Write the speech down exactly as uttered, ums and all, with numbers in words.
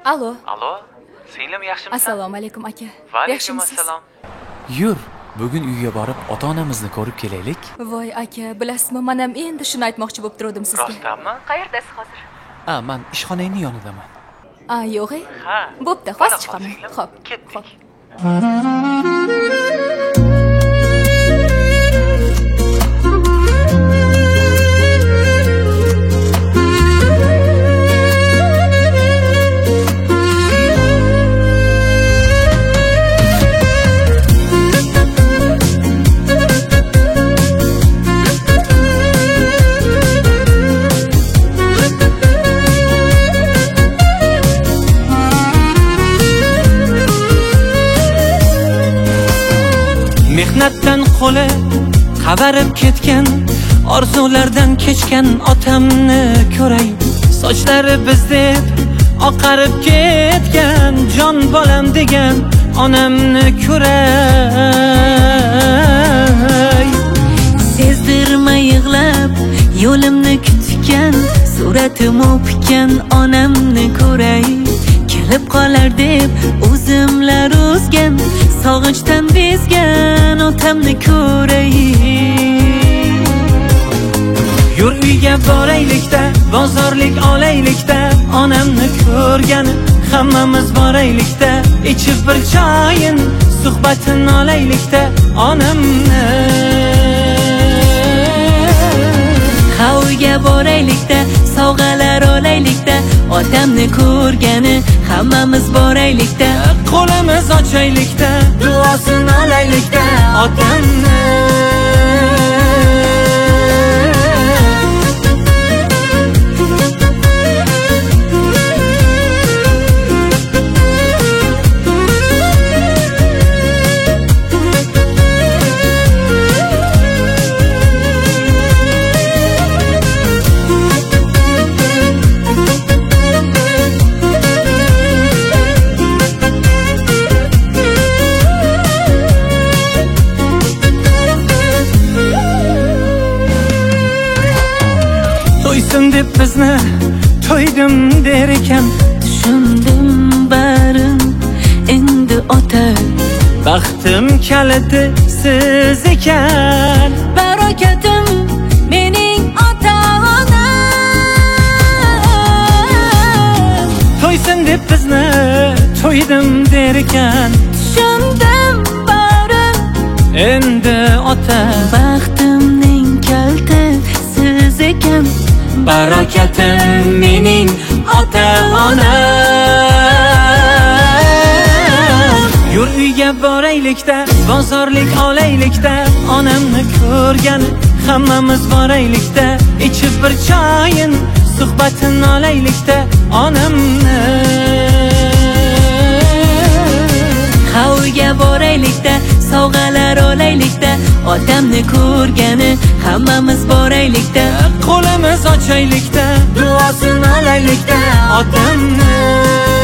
Alo. Alo, singlim yaxshimisan? Assalomu alaykum aka. Va alaykum assalom. Yur, bugun uyga borib ota-onamizni ko'rib kelaylik. Voy aka, bilasizmi, men ham endi shuni aytmoqchi bo'lib turdim sizga. Rostdanmi? Qayerdasiz hozir? Ha, men ishxonangning yonidaman. A, yo'q-e. Ha. Bo'pti, hozir chiqaman. Xo'p, ketdik. Mehnatdan qo'li qavarib ketgan, orzulardan kechgan otamni ko'ray. Sochlari bizdek oqarib ketgan, jon bolam degan onamni ko'ray. Sezdirmay yig'lab yo'limni kutgan, suratim o'pgan onamni ko'ray. Kelib qolar deb o'zimlar o'zgan, sog'inchdan bezgan otamni ko'ray. Yur uyga boraylikda, bozorlik olaylikda, onamni ko'rgani hammamiz boraylikda, ichib bir choyin suhbatini olaylikda onamni. Ha uyga boraylikda, sovg'alar olaylikda, otamni ko'rgani hammamiz boraylikda, qo'limiz ochaylikda, duosini olaylikda otamni. Deb bizni to'ydim der ekan, tushundim barin endi ota. Baxtim kaliti siz ekan, barokatim mening ota-onam. To'ysin deb bizni to'ydim der ekan, tushundim barin endi ota. Baxtimning kaliti siz ekan, barokatim mening ota-onam. Yur uyga boraylikda, bozorlik olaylikda, onamni ko'rgani hammamiz boraylikda, ichib bir choyin suhbatini olaylikda onamni. Ha uyga boraylikda, sovg'alar olaylikda, otamni ko'rgani hammamiz boraylikda, qo'limiz ochaylikda, duosini olaylikda otamni.